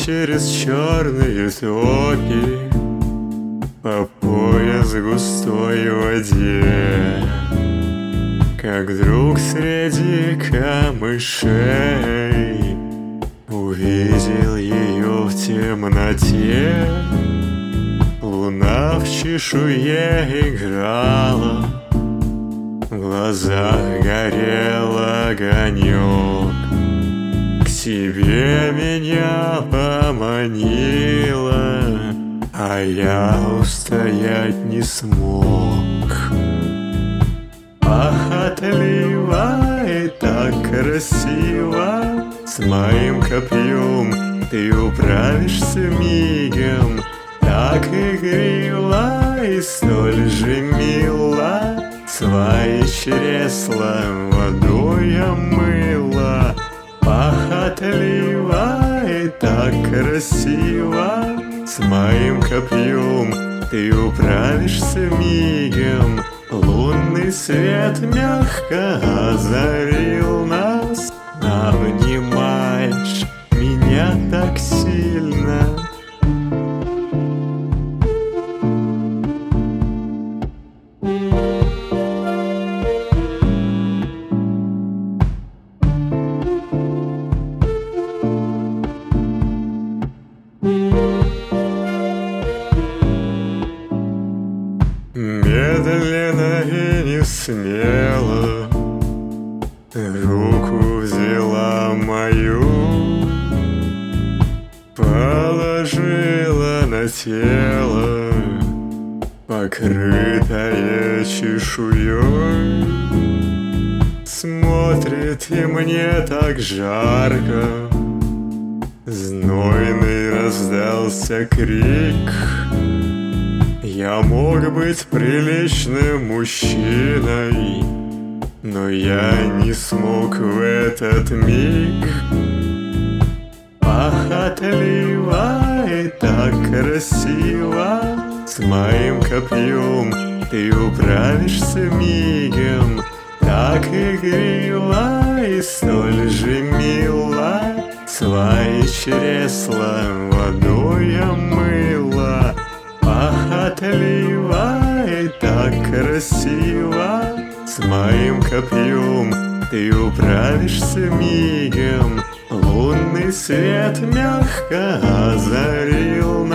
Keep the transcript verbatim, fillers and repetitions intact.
через черные топи по пояс в густой воде, как вдруг среди камышей увидел ее в темноте. Луна в чешуе играла, в глазах горел огонек. К себе меня поманила, а я устоять не смог. Похотливо и так красиво, с моим копьем ты управишься мигом. Так игриво и столь же мило свои чресла водой омыла. Похотливо и так красиво, с моим копьем ты управишься мигом. Лунный свет мягко озарил нас, обнимаешь меня так сильно. Медленно и не смело руку взяла мою, положила на тело, покрытое чешуей. Смотрит, и мне так жарко, знойный раздался крик. Я мог быть приличным мужчиной, но я не смог в этот миг. Похотливо и так красиво, с моим копьем ты управишься мигом. Так игриво и столь же мило свои чресла водой омыла. Похотливо и так красиво, с моим копьем ты управишься мигом. Лунный свет мягко озарил